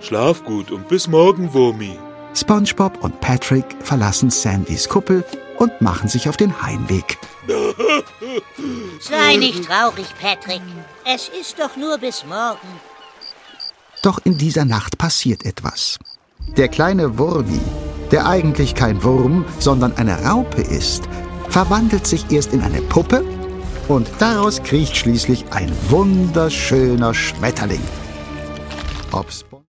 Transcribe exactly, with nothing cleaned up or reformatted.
Schlaf gut und bis morgen, Wurmi. SpongeBob und Patrick verlassen Sandys Kuppel und machen sich auf den Heimweg. Sei nicht traurig, Patrick. Es ist doch nur bis morgen. Doch in dieser Nacht passiert etwas. Der kleine Wurmi, der eigentlich kein Wurm, sondern eine Raupe ist, verwandelt sich erst in eine Puppe und daraus kriecht schließlich ein wunderschöner Schmetterling. Ob